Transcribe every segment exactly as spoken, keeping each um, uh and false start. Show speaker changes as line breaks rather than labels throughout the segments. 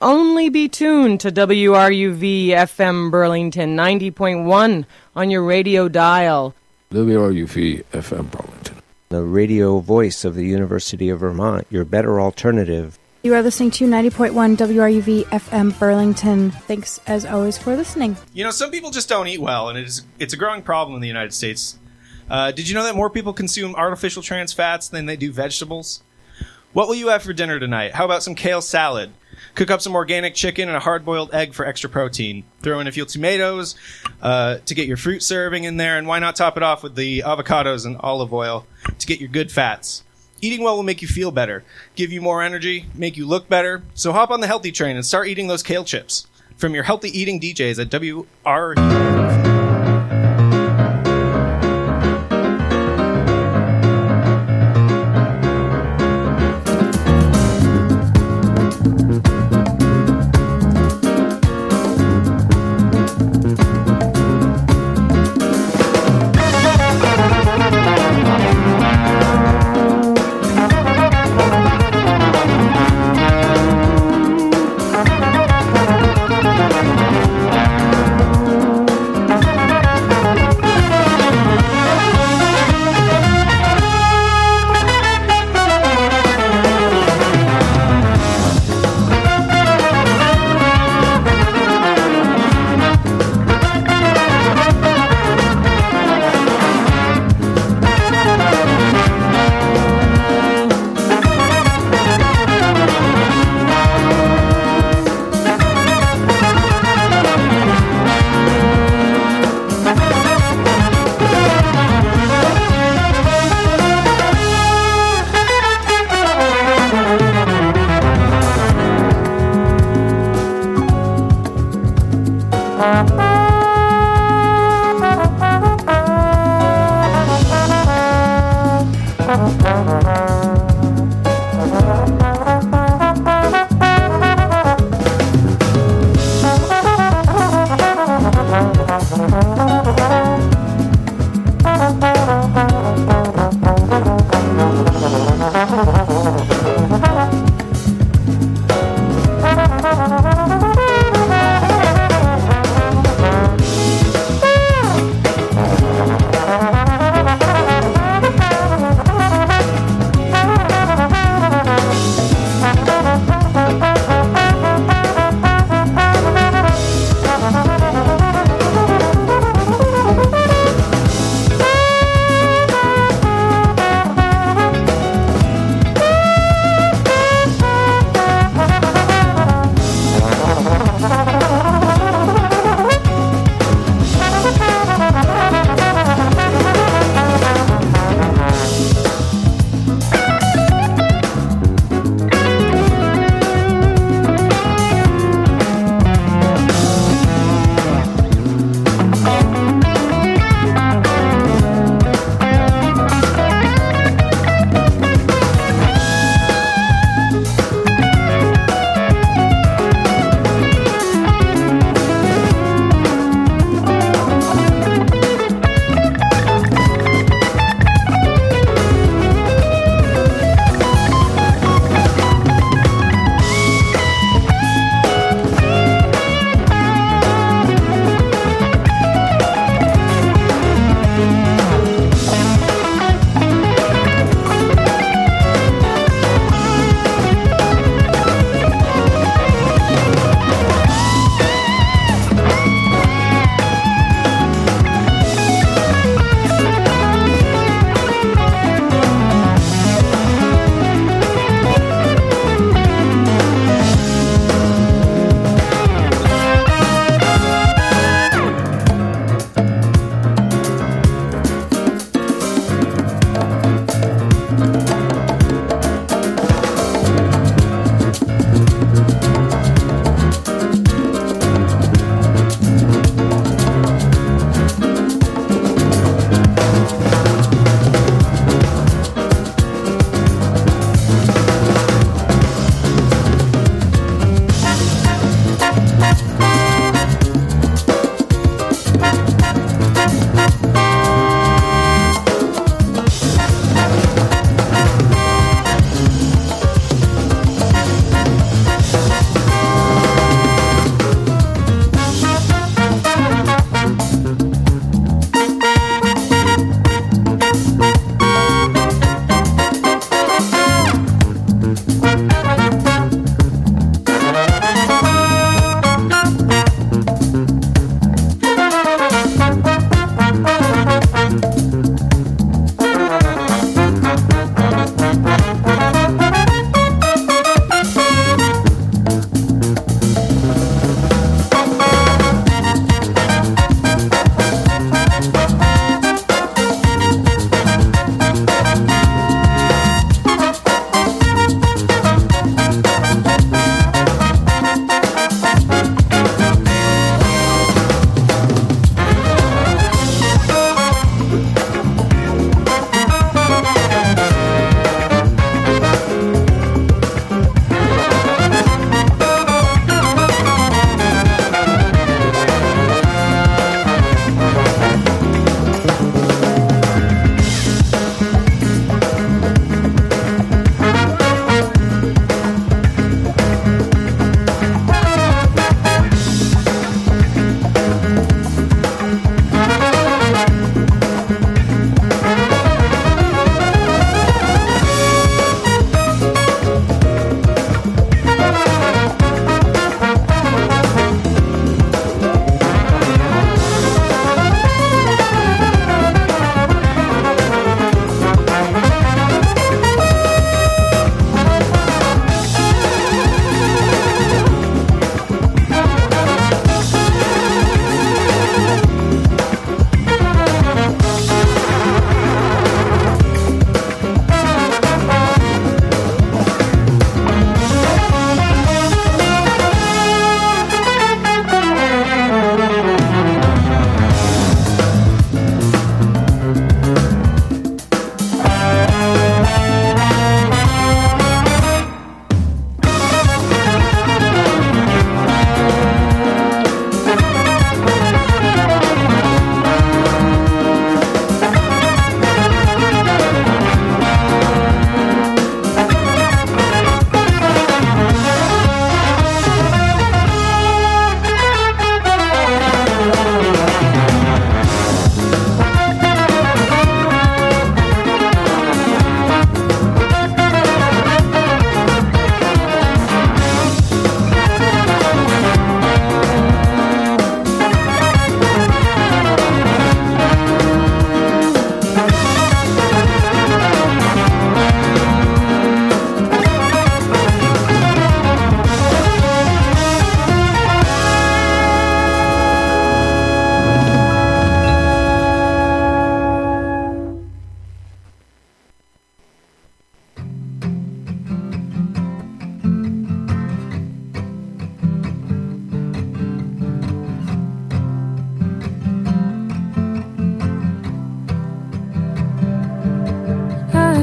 only be tuned to W R U V F M Burlington ninety point one on your radio dial.
W R U V F M Burlington,
the radio voice of the University of Vermont, your better alternative.
You are listening to ninety point one W R U V F M Burlington. Thanks, as always, for listening.
You know, some people just don't eat well, and it is, it's a growing problem in the United States. Uh, did you know that more people consume artificial trans fats than they do vegetables? What will you have for dinner tonight? How about some kale salad? Cook up some organic chicken and a hard-boiled egg for extra protein. Throw in a few tomatoes uh, to get your fruit serving in there, and why not top it off with the avocados and olive oil to get your good fats? Eating well will make you feel better, give you more energy, make you look better. So hop on the healthy train and start eating those kale chips. From your healthy eating D Js at W R U.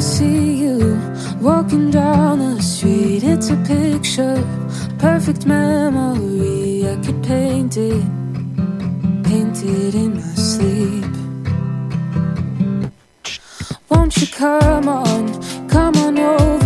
see you walking down the street. It's a picture, perfect memory. I could paint it, paint it in my sleep. Won't you come on, come on over?